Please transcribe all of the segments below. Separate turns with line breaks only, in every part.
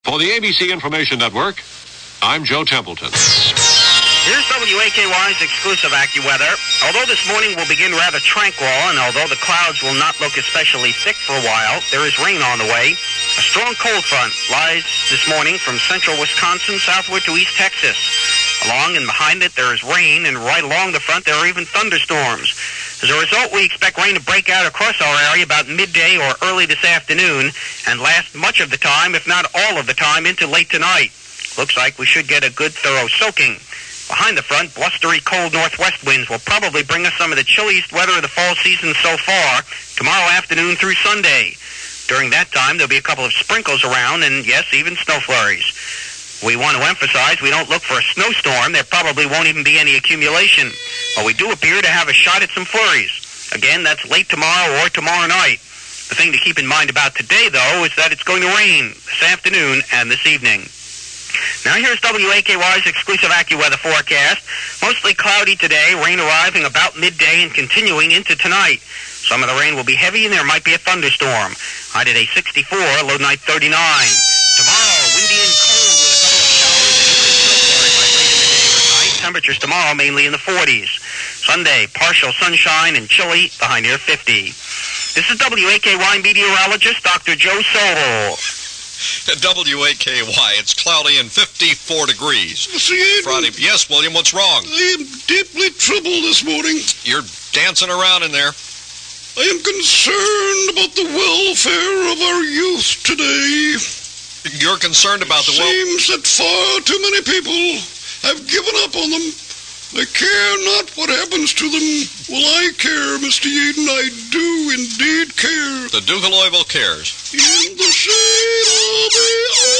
For the ABC Information Network, I'm Joe Templeton.
Here's WAKY's exclusive AccuWeather. Although this morning will begin rather tranquil, and although the clouds will not look especially thick for a while, there is rain on the way. A strong cold front lies this morning from central Wisconsin southward to East Texas. Along and behind it, there is rain, and right along the front, there are even thunderstorms. As a result, we expect rain to break out across our area about midday or early this afternoon and last much of the time, if not all of the time, into late tonight. Looks like we should get a good thorough soaking. Behind the front, blustery cold northwest winds will probably bring us some of the chilliest weather of the fall season so far, tomorrow afternoon through Sunday. During that time, there'll be a couple of sprinkles around and, yes, even snow flurries. We want to emphasize we don't look for a snowstorm. There probably won't even be any accumulation. But we do appear to have a shot at some flurries. Again, that's late tomorrow or tomorrow night. The thing to keep in mind about today, though, is that it's going to rain this afternoon and this evening. Now here's WAKY's exclusive AccuWeather forecast. Mostly cloudy today, rain arriving about midday and continuing into tonight. Some of the rain will be heavy and there might be a thunderstorm. High today 64, low night 39. Tomorrow, windy and cold with a couple of showers and even snow flurries by late in the day or night. Temperatures tomorrow mainly in the 40s. Sunday, partial sunshine and chilly, the high near 50. This is WAKY meteorologist Dr. Joe Sobel.
At WAKY, it's cloudy and 54 degrees.
Mr. Yaden.
Friday. Yes, William, what's wrong?
I am deeply troubled this morning.
You're dancing around in there.
I am concerned about the welfare of our youth today.
You're concerned about the
Seems that far too many people have given up on them. They care not what happens to them. Well, I care, Mr. Yaden. I do indeed care.
The Duke of Louisville cares.
In the shade of the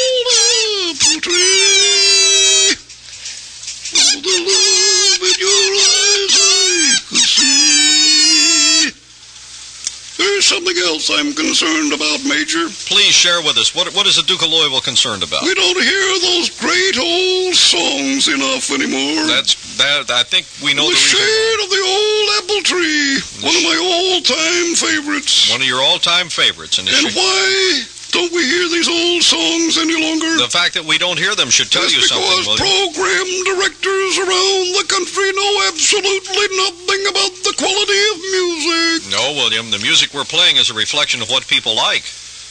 old apple tree, all the love in your eyes I could see. There's something else I'm concerned about, Major.
Please share with us. What is the Duke of Louisville concerned about?
We don't hear those great old songs enough anymore.
I think we know the reason.
The Shade of the Old Apple Tree, one of my all-time favorites.
One of your all-time favorites.
And why don't we hear these old songs any longer?
The fact that we don't hear them should tell you something, William.
Because program directors around the country know absolutely nothing about the quality of music.
No, William, the music we're playing is a reflection of what people like.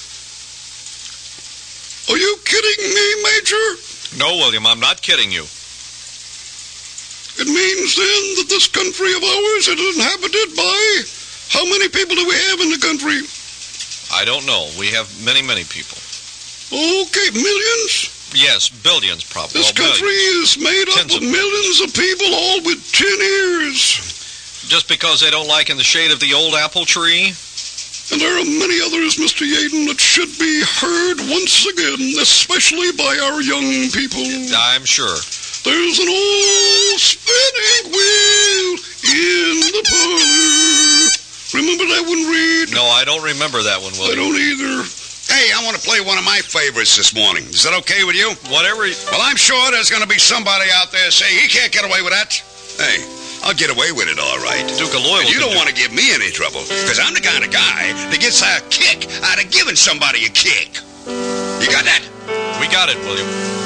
Are you kidding me, Major?
No, William, I'm not kidding you.
It means, then, that this country of ours is inhabited by... How many people do we have in the country?
I don't know. We have many, many people.
Okay, millions?
Yes, billions, probably.
This country is made up of millions of people, all with 10 ears.
Just because they don't like In the Shade of the Old Apple Tree?
And there are many others, Mr. Yaden, that should be heard once again, especially by our young people.
I'm sure.
There's an old spinning wheel in the parlor. Remember that one, Reed?
No, I don't remember that one, William.
I don't either.
Hey, I want to play one of my favorites this morning. Is that okay with you?
Whatever.
Well, I'm sure there's going to be somebody out there saying he can't get away with that. Hey, I'll get away with it, all right.
Duke of Louisville.
You don't want to give me any trouble, because I'm the kind of guy that gets a kick out of giving somebody a kick. You got that?
We got it, William.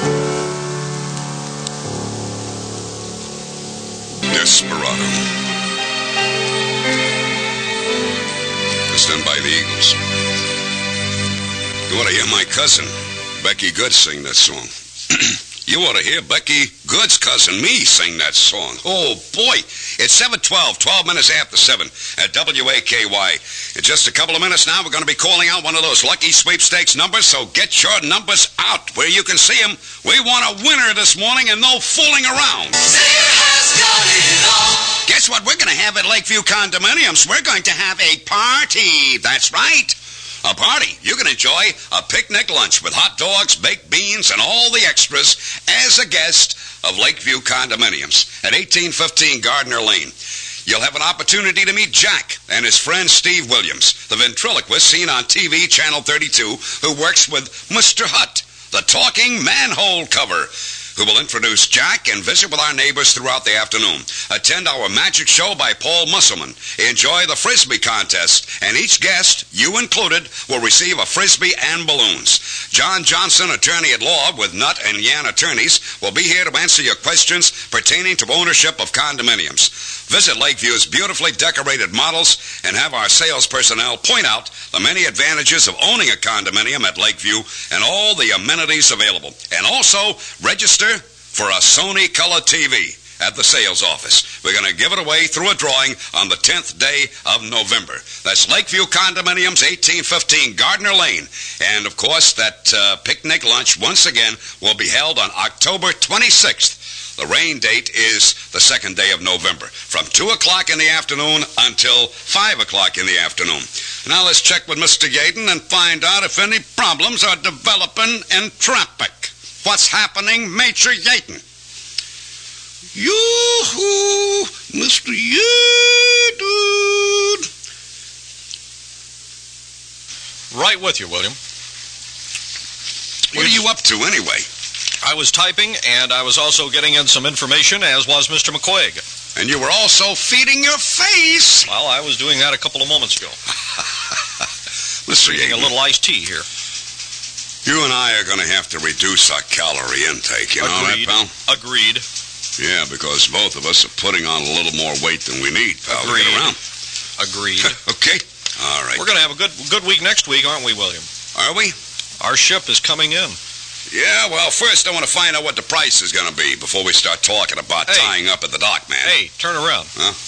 Desperado. It's done by the Eagles. You ought to hear my cousin, Becky Good, sing that song. You ought to hear Becky Good's cousin, me, sing that song. Oh, boy. It's 7:12, 12 minutes after 7 at WAKY. In just a couple of minutes now, we're going to be calling out one of those lucky sweepstakes numbers, so get your numbers out where you can see them. We want a winner this morning and no fooling around.
Sayer has got it all.
Guess what we're going to have at Lakeview Condominiums? We're going to have a party. That's right. A party. You can enjoy a picnic lunch with hot dogs, baked beans, and all the extras as a guest of Lakeview Condominiums at 1815 Gardner Lane. You'll have an opportunity to meet Jack and his friend Steve Williams, the ventriloquist seen on TV Channel 32, who works with Mr. Hutt, the talking manhole cover. who will introduce Jack and visit with our neighbors throughout the afternoon. Attend our magic show by Paul Musselman. Enjoy the Frisbee contest, and each guest, you included, will receive a Frisbee and balloons. John Johnson, attorney at law with Nutt and Yan Attorneys, will be here to answer your questions pertaining to ownership of condominiums. Visit Lakeview's beautifully decorated models and have our sales personnel point out the many advantages of owning a condominium at Lakeview and all the amenities available. And also register for a Sony Color TV at the sales office. We're going to give it away through a drawing on the 10th day of November. That's Lakeview Condominiums, 1815 Gardner Lane. And, of course, that picnic lunch, once again, will be held on October 26th. The rain date is the 2nd day of November, from 2 o'clock in the afternoon until 5 o'clock in the afternoon. Now let's check with Mr. Yaden and find out if any problems are developing in traffic. What's happening, Major Yaden?
Yoo-hoo, Mr. Yaden.
Right with you, William.
What are you up to anyway?
I was typing, and I was also getting in some information, as was Mr. McQuaig.
And you were also feeding your face.
Well, I was doing that a couple of moments ago.
Mr.
Getting a
Yaden,
little iced tea here.
you and I are going to have to reduce our calorie intake, you know that,
Agreed.
pal?
Agreed.
Yeah, because both of us are putting on a little more weight than we need, pal, to
Agreed.
get around.
Agreed.
Okay? All right.
We're going to have a good week next week, aren't we, William?
Are we?
Our ship is coming in.
Yeah, well, first I want to find out what the price is going to be before we start talking about
Hey.
tying up at the dock, man.
Hey, turn around.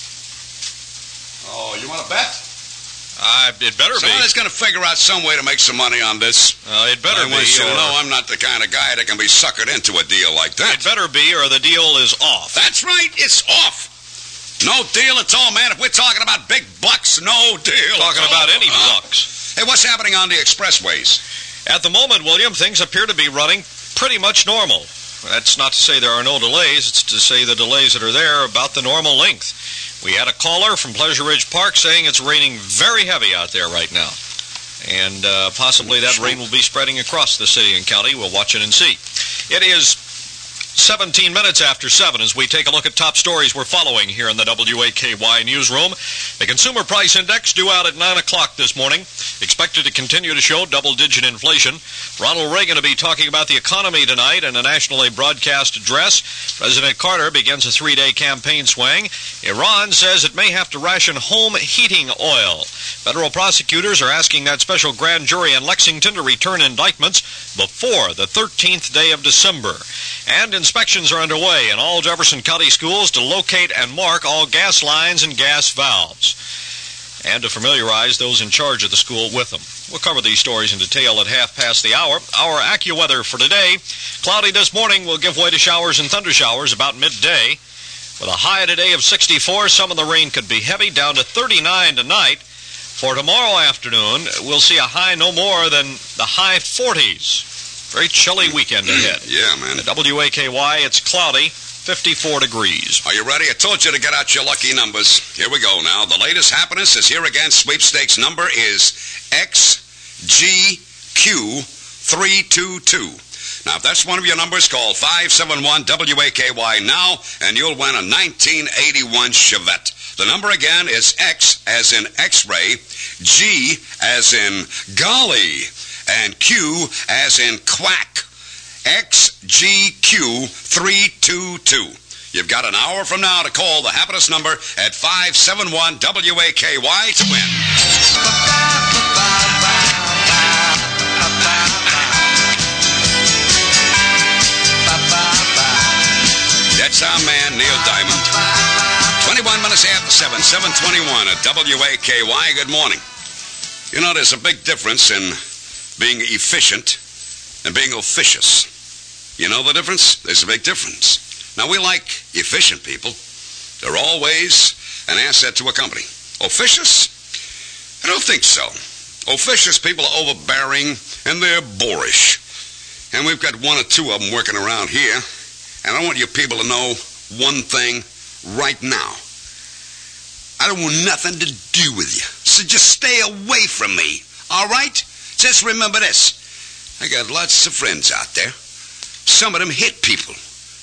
Oh, you want to bet?
It better be.
Somebody's going to figure out some way to make some money on this.
It better
I
be.
want you to
or-
know I'm not the kind of guy that can be suckered into a deal like that.
It better be, or the deal is off.
That's right, it's off. No deal at all, man. If we're talking about big bucks, no deal.
Talking
at
about
all.
any bucks.
Hey, what's happening on the expressways?
At the moment, William, things appear to be running pretty much normal. That's not to say there are no delays. It's to say the delays that are there are about the normal length. We had a caller from Pleasure Ridge Park saying it's raining very heavy out there right now. And possibly that rain will be spreading across the city and county. We'll watch it and see. It is 17 minutes after 7 as we take a look at top stories we're following here in the WAKY newsroom. The Consumer Price Index due out at 9 o'clock this morning. Expected to continue to show double-digit inflation. Ronald Reagan will be talking about the economy tonight in a nationally broadcast address. President Carter begins a 3-day campaign swing. Iran says it may have to ration home heating oil. Federal prosecutors are asking that special grand jury in Lexington to return indictments before the 13th day of December. And inspections are underway in all Jefferson County schools to locate and mark all gas lines and gas valves, and to familiarize those in charge of the school with them. We'll cover these stories in detail at 1:30. Our AccuWeather for today: cloudy this morning will give way to showers and thundershowers about midday. With a high today of 64, some of the rain could be heavy, down to 39 tonight. For tomorrow afternoon, we'll see a high no more than the high 40s. Very chilly weekend ahead.
Yeah, man.
At WAKY, it's cloudy, 54 degrees.
Are you ready? I told you to get out your lucky numbers. Here we go now. The latest happiness is here again. Sweepstakes number is XGQ322. Now, if that's one of your numbers, call 571-WAKY now, and you'll win a 1981 Chevette. The number again is X as in X-ray, G as in golly, and Q as in quack. XGQ322. You've got an hour from now to call the happiness number at 571-WAKY to win. That's our man, Neil Diamond. 21 minutes after 7, 7:21 at WAKY. Good morning. You know, there's a big difference in being efficient and being officious. You know the difference? There's a big difference. Now, we like efficient people. They're always an asset to a company. Officious? I don't think so. Officious people are overbearing and they're boorish. And we've got one or two of them working around here. And I want you people to know one thing right now. I don't want nothing to do with you. So just stay away from me. All right? Just remember this. I got lots of friends out there. Some of them hit people.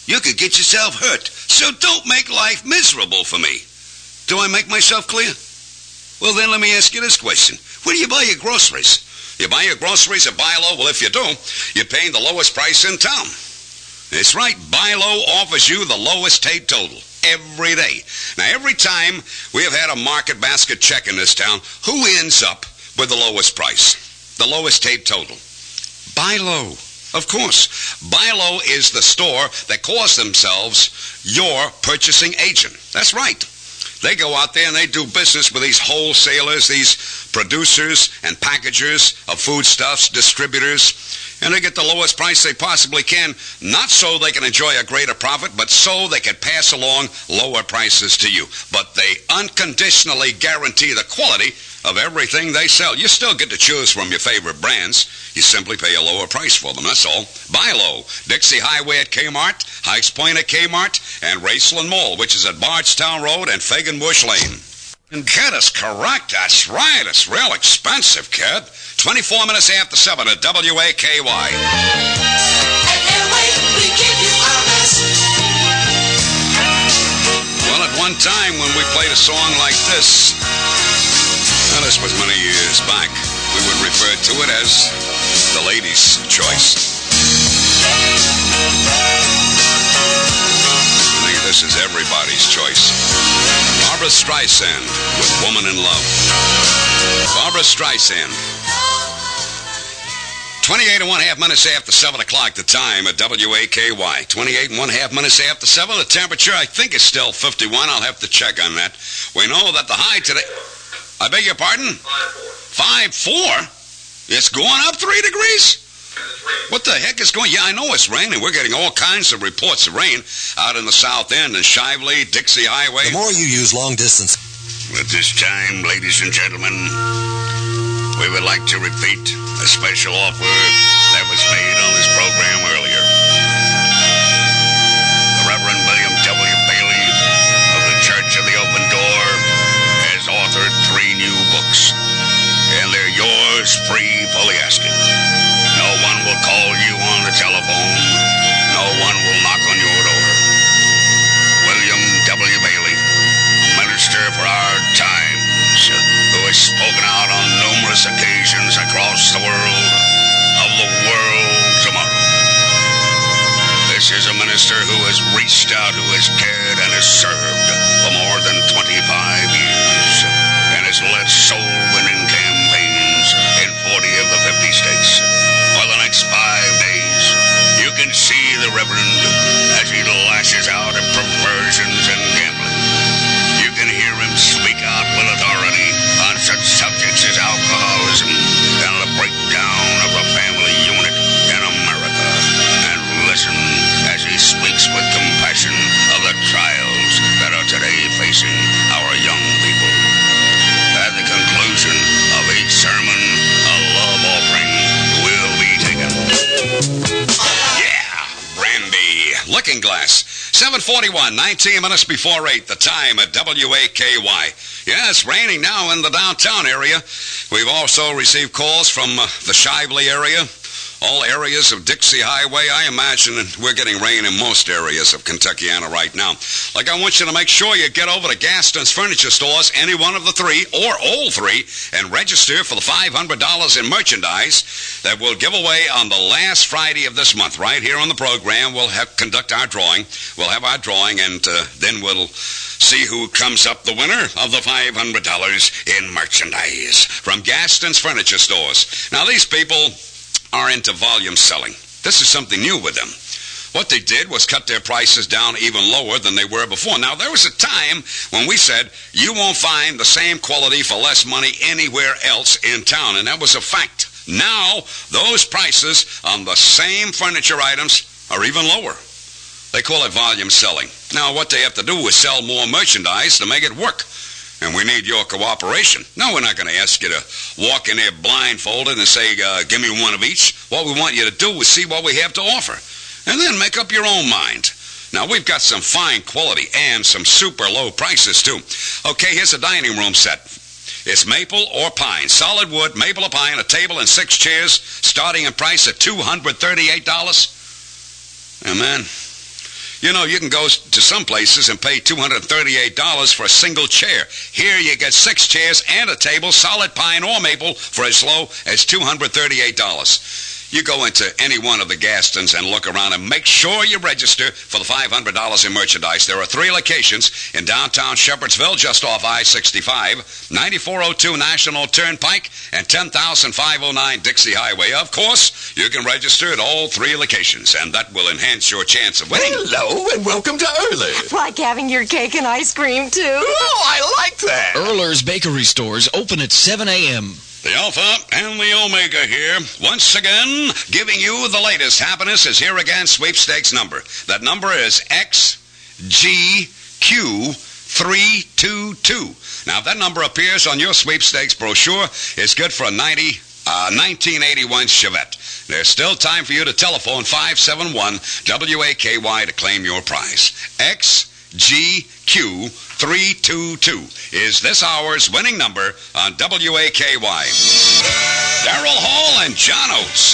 You could get yourself hurt. So don't make life miserable for me. Do I make myself clear? Well, then let me ask you this question. Where do you buy your groceries? You buy your groceries at Buy Low? Well, if you do, you're paying the lowest price in town. That's right. Buy Low offers you the lowest tape total every day. Now, every time we have had a market basket check in this town, who ends up with the lowest price? The lowest tape total? Buy Low. Of course. Buy Low is the store that calls themselves your purchasing agent. That's right. They go out there and they do business with these wholesalers, these producers and packagers of foodstuffs, distributors, and they get the lowest price they possibly can, not so they can enjoy a greater profit, but so they can pass along lower prices to you. But they unconditionally guarantee the quality of everything they sell. You still get to choose from your favorite brands. You simply pay a lower price for them, that's all. Buy Low. Dixie Highway at Kmart, Hikes Point at Kmart, and Raceland Mall, which is at Bardstown Road and Faganbush Lane. And kid is correct. That's right. It's real expensive, kid. 24 minutes after 7 at WAKY.
At Airway, we keep you honest.
Well, at one time when we played a song like this, well, this was many years back, we would refer to it as the ladies' choice. I think this is everybody's choice. Barbra Streisand with Woman in Love. Barbra Streisand. 28 and 1/2 minutes after 7 o'clock, the time at WAKY. 28 and 1/2 minutes after 7. The temperature, I think, is still 51. I'll have to check on that. We know that the high today... I beg your pardon? 5.4? It's going up 3 degrees? What the heck is going... Yeah, I know it's raining. We're getting all kinds of reports of rain out in the South End and Shively, Dixie Highway.
The more you use long distance...
At this time, ladies and gentlemen, we would like to repeat a special offer that was made on this program earlier. The Reverend William W. Bailey of the Church of the Open Door has authored 3 new books, and they're yours free for the asking. No one will call you on the telephone. No one will knock on your door. William W. Bailey, minister for our times, who has spoken out on numerous occasions across the world of the world tomorrow. This is a minister who has reached out, who has cared and has served for more than 25 years, and has led soul-winning campaigns in 40 of the 50 states. For the next 5 days, you can see the Reverend as he lashes out at perversions and gambling. You can hear him speak out with authority on such subjects as alcoholism and the breakdown of the family unit in America. And listen as he speaks with compassion of the trials that are today facing our young people. At the conclusion of each sermon, a love offering will be taken. Yeah, Brandy. Looking Glass. 7:41, 19 minutes before 8, the time at WAKY. Yeah, it's raining now in the downtown area. We've also received calls from the Shively area, all areas of Dixie Highway. I imagine we're getting rain in most areas of Kentuckiana right now. Like, I want you to make sure you get over to Gaston's Furniture Stores, any one of the 3, or all 3, and register for the $500 in merchandise that we'll give away on the last Friday of this month. Right here on the program, we'll conduct our drawing. We'll have our drawing, and then we'll see who comes up the winner of the $500 in merchandise from Gaston's Furniture Stores. Now, these people are into volume selling. This is something new with them. What they did was cut their prices down even lower than they were before. Now, there was a time when we said, you won't find the same quality for less money anywhere else in town, and that was a fact. Now, those prices on the same furniture items are even lower. They call it volume selling. Now, what they have to do is sell more merchandise to make it work. And we need your cooperation. No, we're not going to ask you to walk in there blindfolded and say, give me one of each. What we want you to do is see what we have to offer, and then make up your own mind. Now, we've got some fine quality and some super low prices, too. Okay, here's a dining room set. It's maple or pine. Solid wood, maple or pine, a table and 6 chairs, starting in price at $238. And man, You know, you can go to some places and pay $238 for a single chair. Here you get 6 chairs and a table, solid pine or maple, for as low as $238. You go into any one of the Gastons and look around and make sure you register for the $500 in merchandise. There are 3 locations in downtown Shepherdsville, just off I-65, 9402 National Turnpike, and 10,509 Dixie Highway. Of course, you can register at all 3 locations, and that will enhance your chance of winning.
Hello, and welcome to Early.
Like having your cake and ice cream, too.
Oh, I like that.
Earler's Bakery Stores open at 7 a.m.
The Alpha and the Omega here. Once again, giving you the latest. Happiness is here again, sweepstakes number. That number is XGQ322. Now, if that number appears on your sweepstakes brochure, it's good for a 1981 Chevette. There's still time for you to telephone 571-WAKY to claim your prize. XGQ322 is this hour's winning number on WAKY. Darrell Hall and John Oates.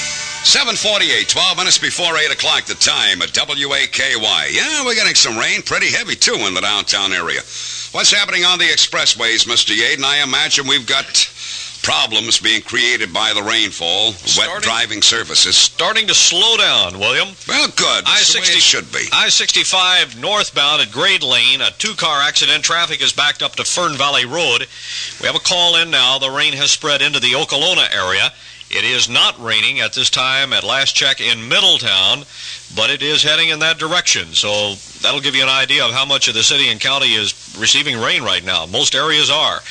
7:48, 12 minutes before 8 o'clock the time at WAKY. Yeah, we're getting some rain, pretty heavy too in the downtown area. What's happening on the expressways, Mr. Yaden? I imagine we've got problems being created by the rainfall, wet driving surfaces.
Starting to slow down, William.
Well, good. That's the way it should be.
I-65 northbound at Grade Lane, a 2-car accident. Traffic is backed up to Fern Valley Road. We have a call in now. The rain has spread into the Okolona area. It is not raining at this time at last check in Middletown, but it is heading in that direction. So that'll give you an idea of how much of the city and county is receiving rain right now. Most areas are.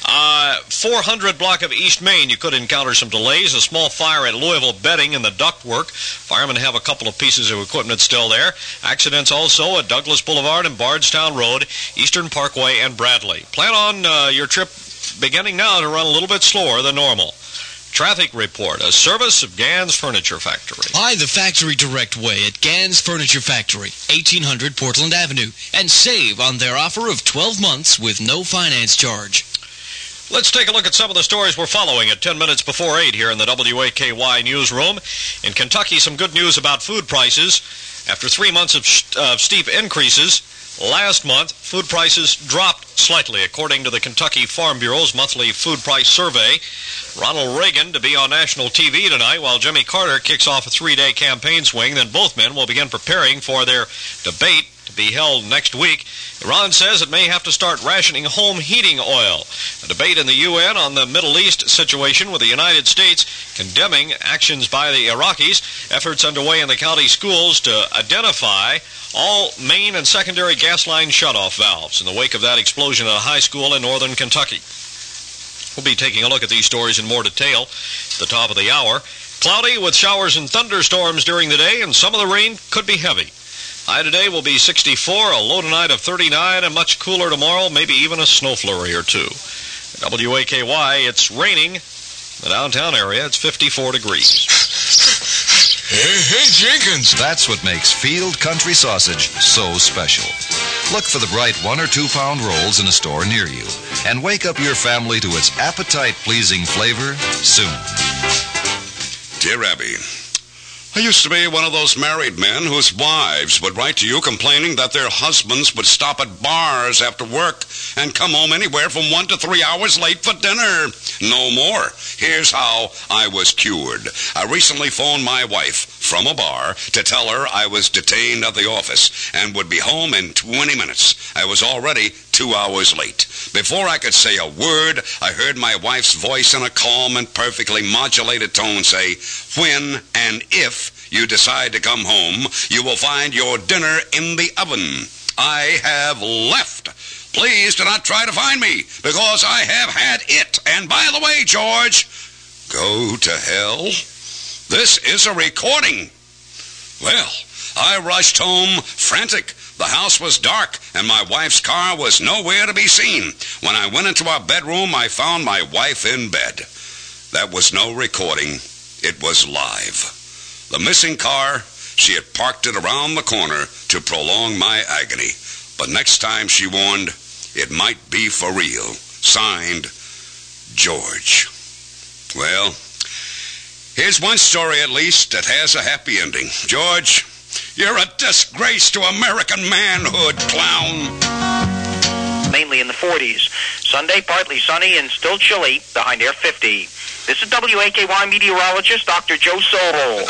400 block of East Main, you could encounter some delays. A small fire at Louisville Bedding in the ductwork. Firemen have a couple of pieces of equipment still there. Accidents also at Douglas Boulevard and Bardstown Road, Eastern Parkway, and Bradley. Plan on your trip beginning now to run a little bit slower than normal. Traffic report, a service of Gans Furniture Factory.
Buy the factory direct way at Gans Furniture Factory, 1800 Portland Avenue, and save on their offer of 12 months with no finance charge.
Let's take a look at some of the stories we're following at 10 minutes before 8 here in the WAKY newsroom. In Kentucky, some good news about food prices. After 3 months of steep increases, last month, food prices dropped slightly, according to the Kentucky Farm Bureau's monthly food price survey. Ronald Reagan to be on national TV tonight, while Jimmy Carter kicks off a 3-day campaign swing. Then both men will begin preparing for their debate to be held next week. Iran says it may have to start rationing home heating oil. A debate in the UN on the Middle East situation, with the United States condemning actions by the Iraqis. Efforts underway in the county schools to identify all main and secondary gas line shutoff valves in the wake of that explosion at a high school in northern Kentucky. We'll be taking a look at these stories in more detail at the top of the hour. Cloudy with showers and thunderstorms during the day, and some of the rain could be heavy. High today will be 64, a low tonight of 39, and much cooler tomorrow, maybe even a snow flurry or two. At WAKY, it's raining. In the downtown area, it's 54 degrees.
Hey, Jenkins! That's what makes Field Country Sausage so special. Look for the bright 1 or 2 pound rolls in a store near you, and wake up your family to its appetite-pleasing flavor soon.
Dear Abby, I used to be one of those married men whose wives would write to you complaining that their husbands would stop at bars after work and come home anywhere from 1 to 3 hours late for dinner. No more. Here's how I was cured. I recently phoned my wife from a bar to tell her I was detained at the office and would be home in 20 minutes. I was already 2 hours late. Before I could say a word, I heard my wife's voice in a calm and perfectly modulated tone say, "When and if you decide to come home, you will find your dinner in the oven. I have left. Please do not try to find me, because I have had it. And by the way, George, go to hell. This is a recording." Well, I rushed home frantic. The house was dark, and my wife's car was nowhere to be seen. When I went into our bedroom, I found my wife in bed. That was no recording. It was live. The missing car, she had parked it around the corner to prolong my agony. But next time, she warned, it might be for real. Signed, George. Well, here's one story at least that has a happy ending. George, You're a disgrace to American manhood, clown.
Mainly in the 40s. Sunday, partly sunny and still chilly, the high near 50. This is WAKY meteorologist Dr. Joe Sobel.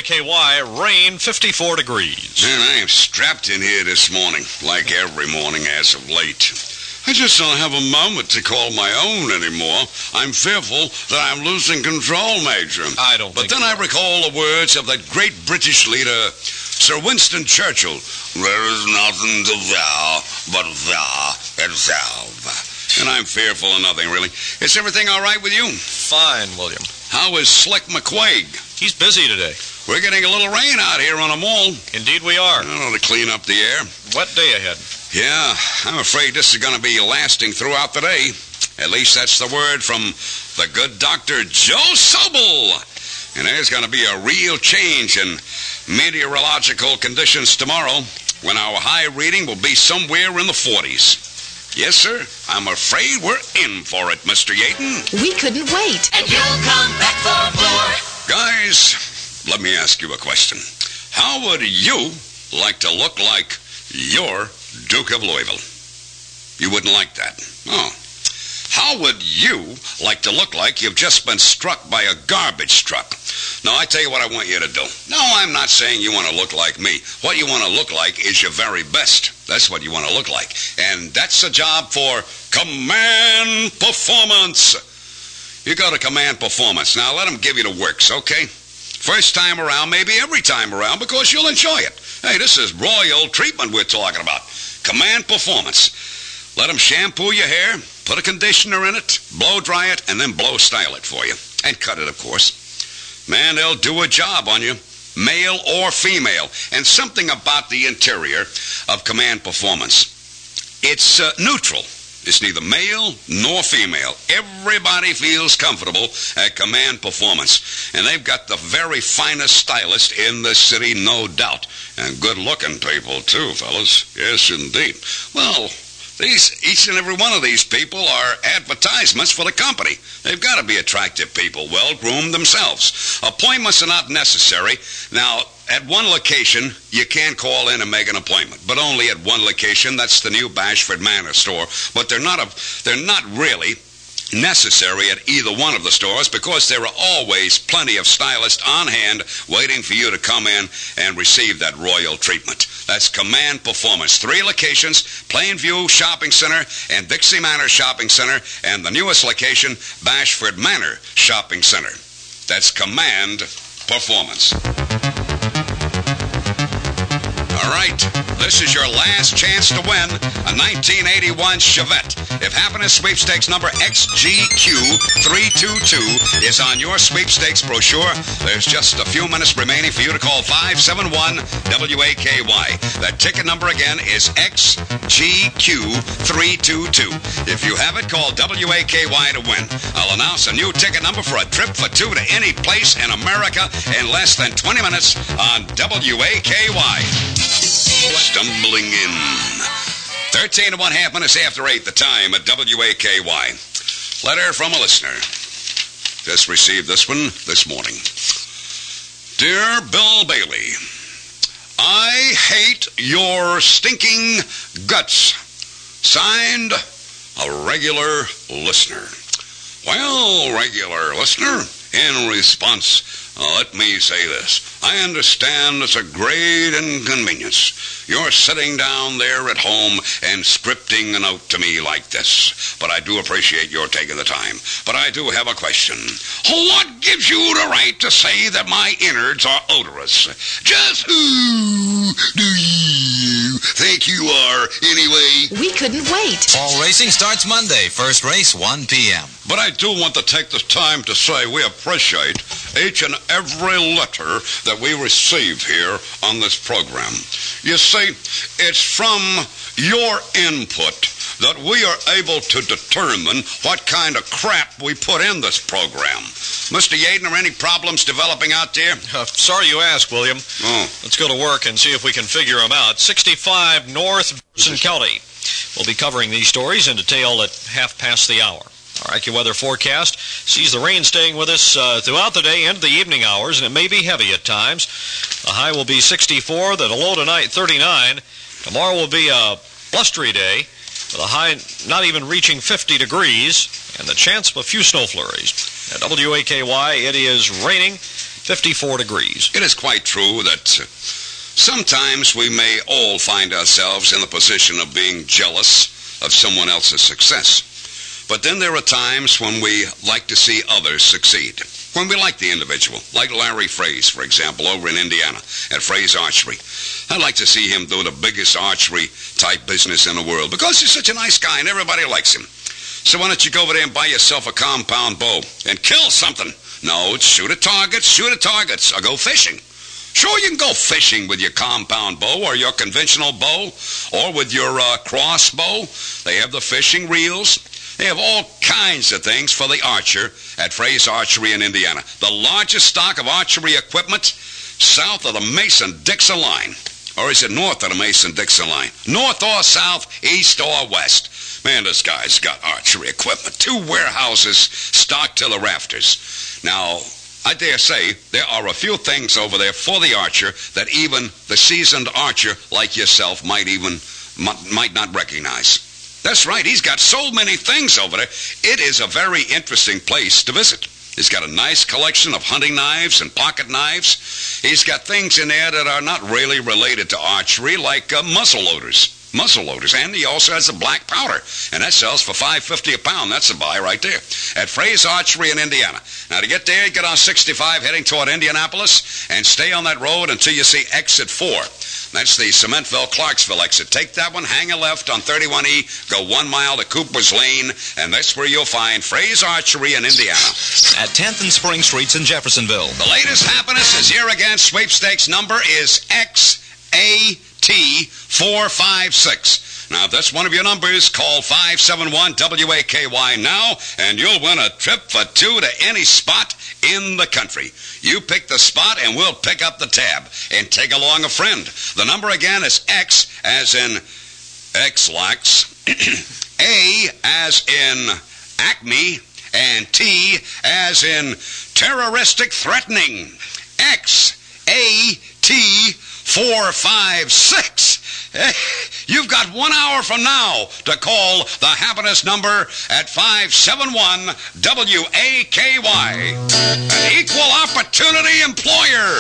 WAKY, rain 54 degrees.
Man, I am strapped in here this morning, like every morning as of late. I just don't have a moment to call my own anymore. I'm fearful that I'm losing control, Major.
I don't think
But then I recall the words of that great British leader, Sir Winston Churchill. There is nothing to vow but thou and self. And I'm fearful of nothing, really. Is everything all right with you?
Fine, William.
How is Slick McQuaig?
He's busy today.
We're getting a little rain out here on the mall.
Indeed we are.
To clean up the air.
Wet day ahead.
Yeah, I'm afraid this is going to be lasting throughout the day. At least that's the word from the good Dr. Joe Sobel. And there's going to be a real change in meteorological conditions tomorrow when our high reading will be somewhere in the 40s. Yes, sir. I'm afraid we're in for it, Mr. Yaten.
We couldn't wait.
And you'll come back for more.
Guys, let me ask you a question. How would you like to look like your Duke of Louisville? You wouldn't like that. Oh. How would you like to look like you've just been struck by a garbage truck? Now, I tell you what I want you to do. No, I'm not saying you want to look like me. What you want to look like is your very best. That's what you want to look like. And that's a job for Command Performance. You go to Command Performance. Now, let them give you the works, okay? First time around, maybe every time around, because you'll enjoy it. Hey, this is royal treatment we're talking about. Command Performance. Let them shampoo your hair, put a conditioner in it, blow dry it, and then blow style it for you. And cut it, of course. Man, they'll do a job on you, male or female. And something about the interior of Command Performance. It's neutral. It's neither male nor female. Everybody feels comfortable at Command Performance. And they've got the very finest stylist in the city, no doubt. And good-looking people, too, fellas. Yes, indeed. Well, each and every one of these people are advertisements for the company. They've got to be attractive people, well-groomed themselves. Appointments are not necessary. Now, at one location, you can call in and make an appointment, but only at one location. That's the new Bashford Manor store. But they're not really necessary at either one of the stores because there are always plenty of stylists on hand waiting for you to come in and receive that royal treatment. That's Command Performance. 3 locations, Plainview Shopping Center and Dixie Manor Shopping Center, and the newest location, Bashford Manor Shopping Center. That's Command Performance. All right, this is your last chance to win a 1981 Chevette. If Happiness Sweepstakes number XGQ322 is on your sweepstakes brochure, there's just a few minutes remaining for you to call 571-WAKY. That ticket number again is XGQ322. If you have it, call WAKY to win. I'll announce a new ticket number for a trip for 2 to any place in America in less than 20 minutes on WAKY. Stumbling in. 13 and 1/2 minutes after 8, the time at WAKY. Letter from a listener. Just received this one this morning. Dear Bill Bailey, I hate your stinking guts. Signed, a regular listener. Well, regular listener, in response, let me say this. I understand it's a great inconvenience. You're sitting down there at home and scripting a note to me like this. But I do appreciate your taking the time. But I do have a question. What gives you the right to say that my innards are odorous? Just who do you think you are, anyway?
We couldn't wait.
Fall racing starts Monday. First race, 1 p.m.
But I do want to take the time to say we appreciate each and every letter that we receive here on this program. You see, it's from your input that we are able to determine what kind of crap we put in this program. Mr. Yaden, are any problems developing out there?
Sorry you asked, William.
Oh.
Let's go to work and see if we can figure them out. 65 North Jefferson County. We'll be covering these stories in detail at 1:30 the hour. Our AccuWeather forecast sees the rain staying with us throughout the day into the evening hours, and it may be heavy at times. The high will be 64, the low tonight 39. Tomorrow will be a blustery day with a high not even reaching 50 degrees and the chance of a few snow flurries. At WAKY, it is raining 54 degrees.
It is quite true that sometimes we may all find ourselves in the position of being jealous of someone else's success. But then there are times when we like to see others succeed. When we like the individual, like Larry Fraze, for example, over in Indiana at Fraze Archery. I'd like to see him do the biggest archery-type business in the world because he's such a nice guy and everybody likes him. So why don't you go over there and buy yourself a compound bow and kill something? No, it's shoot at targets, or go fishing. Sure, you can go fishing with your compound bow or your conventional bow or with your crossbow. They have the fishing reels. They have all kinds of things for the archer at Fraze Archery in Indiana. The largest stock of archery equipment south of the Mason-Dixon line. Or is it north of the Mason-Dixon line? North or south, east or west. Man, this guy's got archery equipment. 2 warehouses stocked to the rafters. Now, I dare say there are a few things over there for the archer that even the seasoned archer like yourself might not recognize. That's right, he's got so many things over there. It is a very interesting place to visit. He's got a nice collection of hunting knives and pocket knives. He's got things in there that are not really related to archery, like muzzle loaders. And he also has a black powder, and that sells for $5.50 a pound. That's a buy right there at Fraze Archery in Indiana. Now, to get there, you get on 65 heading toward Indianapolis and stay on that road until you see exit 4. That's the Cementville-Clarksville exit. Take that one, hang a left on 31E, go 1 mile to Cooper's Lane, and that's where you'll find Fraze Archery in Indiana.
At 10th and Spring Streets in Jeffersonville.
The latest happiness is here again. Sweepstakes number is XAT456. Now, if that's one of your numbers, call 571-WAKY now, and you'll win a trip for 2 to any spot in the country. You pick the spot, and we'll pick up the tab and take along a friend. The number again is X as in X-Lax, A as in Acme, and T as in terroristic threatening. XAT456. You've got 1 hour from now to call the happiness number at 571-WAKY. An equal opportunity employer.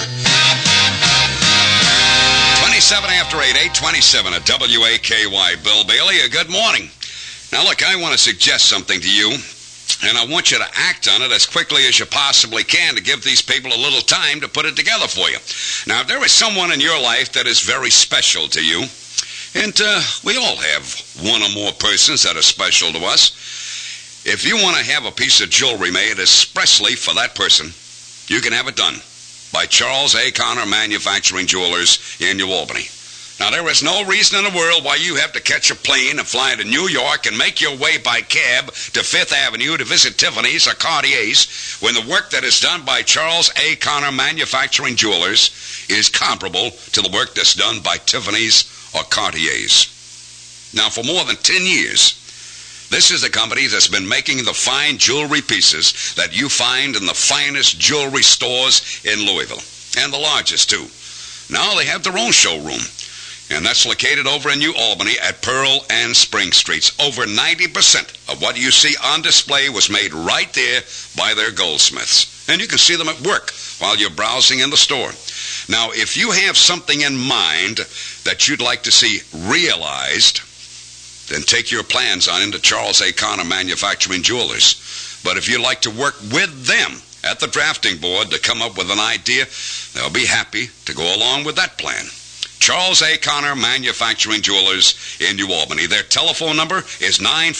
27 after 8, 8:27 at WAKY. Bill Bailey, good morning. Now, look, I want to suggest something to you, and I want you to act on it as quickly as you possibly can to give these people a little time to put it together for you. Now, if there is someone in your life that is very special to you, and we all have one or more persons that are special to us, if you want to have a piece of jewelry made expressly for that person, you can have it done by Charles A. Connor Manufacturing Jewelers in New Albany. Now, there is no reason in the world why you have to catch a plane and fly to New York and make your way by cab to Fifth Avenue to visit Tiffany's or Cartier's when the work that is done by Charles A. Connor Manufacturing Jewelers is comparable to the work that's done by Tiffany's or Cartier's. Now, for more than 10 years, this is a company that's been making the fine jewelry pieces that you find in the finest jewelry stores in Louisville, and the largest, too. Now they have their own showroom, and that's located over in New Albany at Pearl and Spring Streets. Over 90% of what you see on display was made right there by their goldsmiths, and you can see them at work while you're browsing in the store. Now, if you have something in mind that you'd like to see realized, then take your plans on into Charles A. Connor Manufacturing Jewelers. But if you'd like to work with them at the drafting board to come up with an idea, they'll be happy to go along with that plan. Charles A. Connor Manufacturing Jewelers in New Albany. Their telephone number is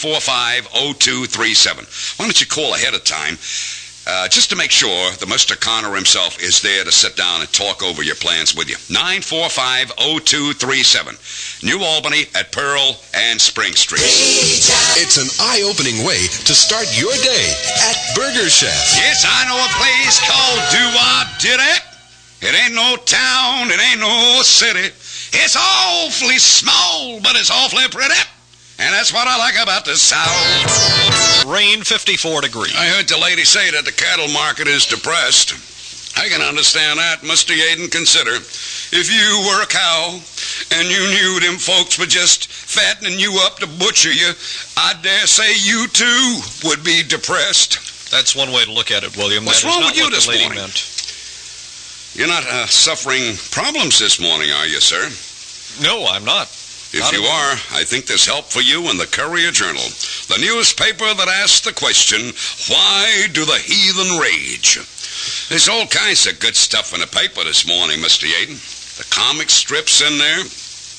945-0237. Why don't you call ahead of time just to make sure that Mr. Connor himself is there to sit down and talk over your plans with you. 945-0237. New Albany at Pearl and Spring Street.
It's an eye-opening way to start your day at Burger Chef.
Yes, I know a place called Do-Wah-Did-It. It ain't no town, it ain't no city. It's awfully small, but it's awfully pretty. And that's what I like about the South.
Rain, 54 degrees.
I heard the lady say that the cattle market is depressed. I can understand that, Mr. Yaden. Consider, if you were a cow and you knew them folks were just fattening you up to butcher you, I dare say you too would be depressed.
That's one way to look at it, William.
What's
that is
wrong
not
with you
what
this
the lady
morning?
meant.
You're not suffering problems this morning, are you, sir?
No, I'm not.
If you are, I think there's help for you in the Courier-Journal, the newspaper that asks the question, why do the heathen rage? There's all kinds of good stuff in the paper this morning, Mr. Yaden. The comic strips in there.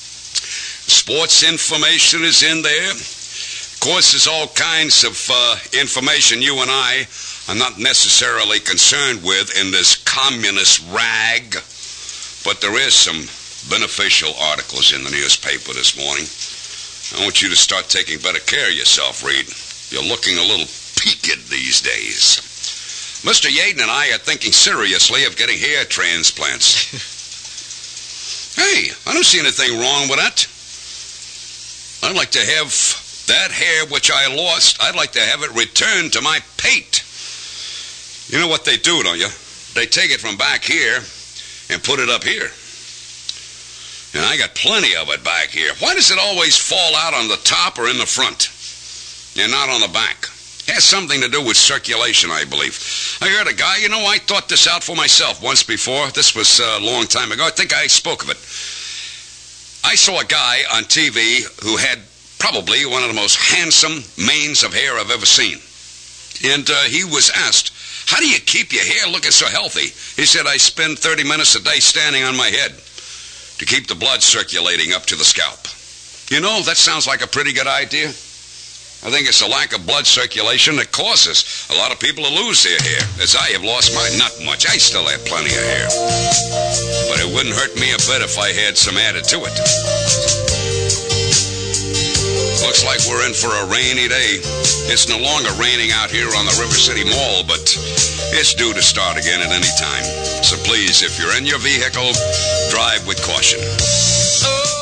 Sports information is in there. Of course, there's all kinds of information you and I are not necessarily concerned with in this communist rag. But there is some beneficial articles in the newspaper this morning. I want you to start taking better care of yourself, Reed. You're looking a little peaked these days. Mr. Yaden and I are thinking seriously of getting hair transplants. Hey, I don't see anything wrong with that. I'd like to have that hair which I lost, I'd like to have it returned to my pate. You know what they do, don't you? They take it from back here and put it up here. And I got plenty of it back here. Why does it always fall out on the top or in the front and not on the back? It has something to do with circulation, I believe. I heard a guy, I thought this out for myself once before. This was a long time ago. I think I spoke of it. I saw a guy on TV who had probably one of the most handsome manes of hair I've ever seen. And he was asked, how do you keep your hair looking so healthy? He said, I spend 30 minutes a day standing on my head to keep the blood circulating up to the scalp. That sounds like a pretty good idea. I think it's a lack of blood circulation that causes a lot of people to lose their hair, as I have lost mine. Not much. I still have plenty of hair. But it wouldn't hurt me a bit if I had some added to it. Looks like we're in for a rainy day. It's no longer raining out here on the River City Mall, but it's due to start again at any time. So please, if you're in your vehicle, drive with caution.